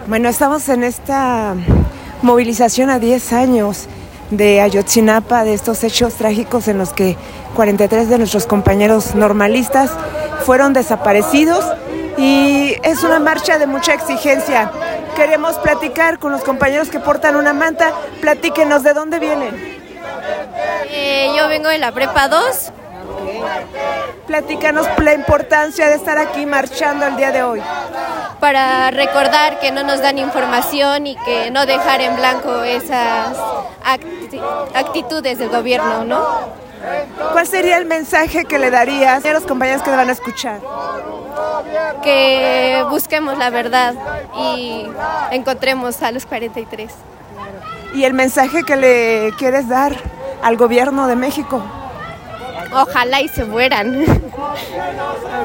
Bueno, estamos en esta movilización a 10 años de Ayotzinapa, de estos hechos trágicos en los que 43 de nuestros compañeros normalistas fueron desaparecidos, y es una marcha de mucha exigencia. Queremos platicar con los compañeros que portan una manta. Platíquenos, ¿de dónde vienen? Yo vengo de la Prepa 2. Platícanos la importancia de estar aquí marchando el día de hoy. Para recordar que no nos dan información y que no dejar en blanco esas actitudes del gobierno, ¿no? ¿Cuál sería el mensaje que le darías a los compañeros que van a escuchar? Que busquemos la verdad y encontremos a los 43. ¿Y el mensaje que le quieres dar al gobierno de México? Ojalá y se mueran.